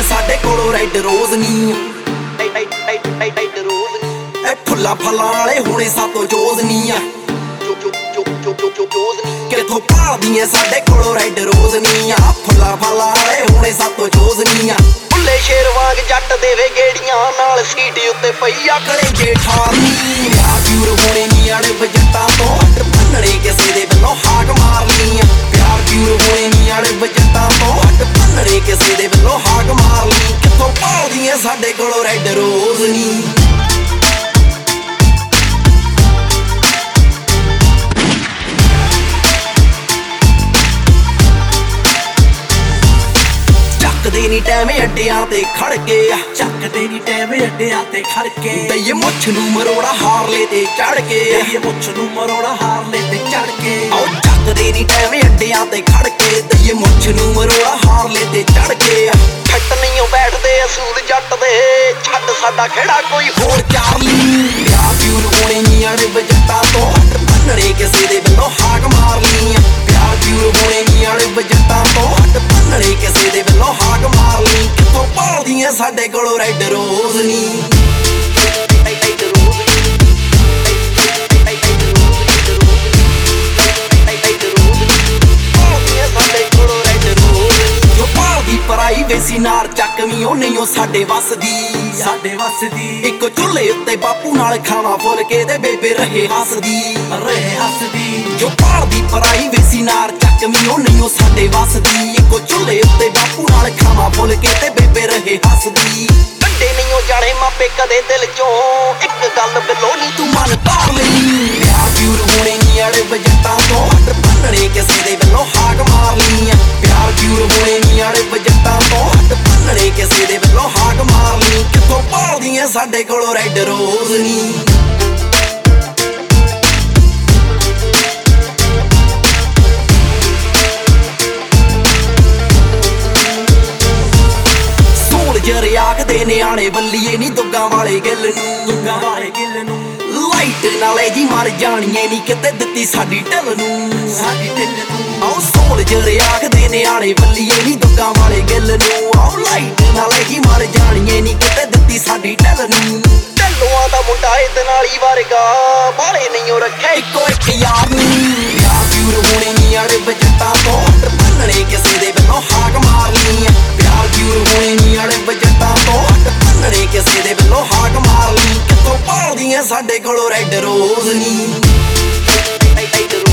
ਭਾਲਦੀਆਂ ਸਾਡੇ ਕੋਲੋਂ ਰੈੱਡ ਰੋਜ਼ ਨੀ ਐ ਫੁੱਲਾਂ ਫਲਾਂ ਵਾਲੇ ਹੋਣੇ ਸਾਤੋਂ ਚੋਜ਼ ਨੀ ਆ ਕਿਥੋਂ ਭਾਲਦੀਆਂ ਸਾਡੇ ਕੋਲੋਂ ਰੈੱਡ ਰੋਜ਼ ਨੀ ਆ ਫੁੱਲਾਂ ਫਲਾਂ ਵਾਲੇ ਹੋਣੇ ਸਾਤੋਂ ਚੋਜ਼ ਨੀ ਆ ਭੁੱਲੇ ਸ਼ੇਰ ਵਾਂਗ ਜੱਟ ਦੇਵੇ ਗੇੜੀਆਂ ਨਾਲ ਸੀਟ ਉੱਤੇ ਪਈ ਆ ਕਲੇਜੇ ਠਾਰਨੀ ਵਿਆਹ ਪਿਉਰ ਹੋਣੇ ਨੀ ਆੜੇ ਬਜਟਾਂ ਤੋਂ ਹੱਟ ਭੰਨਣੇ ਕਿਸੇ ਦੇ ਵੱਲੋਂ ਹਾਕ ਮਾਰਨੀ ਆ ਪਿਆਰ ਪਿਉਰ ਹੋਣੇ ਨੀ ਆੜੇ ਬਜਟਾਂ ਤੋਂ ਹੱਟ ਭੰਨਣੇ ਕਿਸੇ ਦੇ ਵੱਲੋਂ ਹਾਕ ਮਾਰਨੀ ਕਿਥੋਂ ਭਾਲਦੀਆਂ ਸਾਡੇ ਕੋਲੋਂ ਰੈੱਡ ਰੋਜ਼ ਨੀ ਚੱਕਦੇ ਨੀ ਟਾਈਮ ਅੱਡਿਆਂ ਤੇ ਖੜ ਕੇ ਚੱਕਦੇ ਨੀ ਟਾਈਮ ਅੱਡਿਆਂ ਤੇ ਖੜ ਕੇ ਦਈਏ ਮੁੱਛ ਨੂੰ ਮਰੋੜਾ ਹਾਰਲੇ ਤੇ ਚੜ ਕੇ ਦਈਏ ਮੁੱਛ ਨੂੰ ਮਰੋੜਾ ਹਾਰਲੇ ਤੇ ਚੜ ਕੇ ਆਓ ਚੱਕਦੇ ਨੀ ਟਾਈਮ ਅੱਡਿਆਂ ਤੇ ਖੜ ਕੇ ਦਈਏ ਮੁੱਛ ਨੂੰ ਮਰੋੜਾ ਹਾਰਲੇ ਤੇ ਚੜ ਕੇ ਫੱਟ ਨਹੀਂਓ ਬੈਠਦੇ ਅਸੂਲ ਜੱਟ ਦੇ ਛੱਡ ਸਾਡਾ ਖੇੜਾ ਕੋਈ ਹੋਰ ਚਾਰਲੀ ਵਿਆਹ ਪਿਉਰ ਹੋਣੇ ਨੀ ਅੜੇ ਬਜਟਾਂ ਤੋਂ ਹੱਟ ਭੰਨਣੇ ਕਿਸੇ ਦੇ ਵੱਲੋਂ ਹਾਕ ਮਾਰਨੀ ਪਿਆਰ ਪਿਉਰ ਹੋਣੇ ਨੀ ਅੜੇ ਬਜਟਾਂ ਤੋਂ ਹੱਟ ਭੰਨਣੇ ਕਿਸੇ ਦੇ ਵੱਲੋਂ ਹਾਕ ਮਾਰਨੀ ਕਿਥੋਂ ਭਾਲਦੀਆਂ ਸਾਡੇ ਕੋਲੋਂ ਰੈੱਡ ਰੋਜ਼ ਨੀ ਪਰਾਈ ਵੇਸੀ ਨਾਰ ਚੱਕਵੀਂ ਉਹ ਨਹੀਂ ਉਹ ਸਾਡੇ ਵੱਸਦੀ ਇੱਕ ਚੁੱਲ੍ਹੇ ਉੱਤੇ ਬਾਪੂ ਨਾਲ ਖਾਣਾ ਫੁੱਲ ਕੇ ਤੇ ਬੇਬੇ ਰਹੇ ਹੱਸਦੀ ਜੋ ਭਾਲਦੀ ਪਰਾਈ ਵੇਸੀ ਨਾਰ ਚੱਕਵੀਂ ਉਹ ਨਹੀਂ ਉਹ ਸਾਡੇ ਵੱਸਦੀ ਇੱਕ ਚੁੱਲ੍ਹੇ ਉੱਤੇ ਬਾਪੂ ਨਾਲ ਖਾਣਾ ਫੁੱਲ ਕੇ ਤੇ ਬੇਬੇ ਰਹੇ ਹੱਸਦੀ ਕੱਢੇ ਨਹੀਂ ਉਹ ਜਾਣੇ ਮਾਪੇ ਕਦੇ ਦਿਲ ਚੋਂ ਇੱਕ ਗੱਲ ਬਿੱਲੋ ਨੀ ਤੂੰ ਮਨ ਧਾਰ ਲਈ ਵਿਆਹ ਪਿਉਰ ਹੋਣੇ ਨੀ ਅੜੇ ਬਜਟਾਂ ਤੋਂ ਹੱਟ ਭੰਨਣੇ ਕਿਸੇ ਦੇ ਵੱਲੋਂ ਹਾਕ ਮਾਰਨੀ ਪਿਆਰ ਪਿਉਰ ਹੋਣੇ ਨੀ ਅੜੇ ਬਜਟਾਂ ਤੋਂ ਹੱਟ ਭੰਨਣੇ ਕਿਸੇ ਦੇ ਵੱਲੋਂ ਹਾਕ ਮਾਰਨੀ ਕਿਥੋਂ ਭਾਲਦੀਆਂ ਸਾਡੇ ਕੋਲੋਂ ਰੈੱਡ ਰੋਜ਼ ਨੀ ਜਰ ਆਖਦੇ ਨਿਆਣੇ ਬੱਲੀਏ ਨੀ ਦੁੱਗਾਂ ਵਾਲੇ ਗਿੱਲ ਨੂੰ ਲਾਈਟ ਨਾਲੇ ਜੀ ਮਰ ਜਾਣੀਏ ਨੀ ਕਿਤੇ ਦਿੱਤੀ ਸਾਡੀ ਢਿੱਲ ਨੂੰ ਆਓ ਸੋਲ ਜਰ ਆਖਦੇ ਨਿਆਣੇ ਬੱਲੀਏ ਨੀ ਦੁੱਗਾਂ ਵਾਲੇ ਗਿੱਲ ਨੂੰ ਆਓ ਲਾਈਟ ਨਾਲੇ ਜੀ ਮਰ ਜਾਣੀਏ ਨੀ ਕਿਤੇ ਦਿੱਤੀ ਸਾਡੀ ਢਿੱਲ ਨੂੰ ਢਿੱਲੋਆਂ ਦਾ ਮੁੰਡਾ ਇਹਦੇ ਨਾਲ ਹੀ ਵਰਗਾ ਬਾਲੇ ਨਹੀਂ ਰੱਖੇ ਇੱਕੋ ਇੱਕ ਯਾਰ ਨੀ ਵਿਆਹ ਪਿਉਰ ਹੋਣੇ ਨੀ ਅੜੇ ਬਜਟਾਂ ਤੋਂ ਹੱਟ ਭੰਨਣੇ ਕਿਸੇ ਦੇ ਵੱਲੋਂ ਹਾਕ ਮਾਰਨੀ ਪਿਆਰ ਪਿਉਰ ਹੋਣੇ ਨੀ ਅੜੇ ਬਜਟਾਂ ਤੋਂ ਹੱਟ ਭੰਨਣੇ ਕਿਸੇ ਦੇ ਵੱਲੋਂ ਹਾਕ ਮਾਰਨੀ ਕਿਥੋਂ ਭਾਲਦੀਆਂ ਸਾਡੇ ਕੋਲੋਂ ਰੈੱਡ ਰੋਜ਼ ਨੀ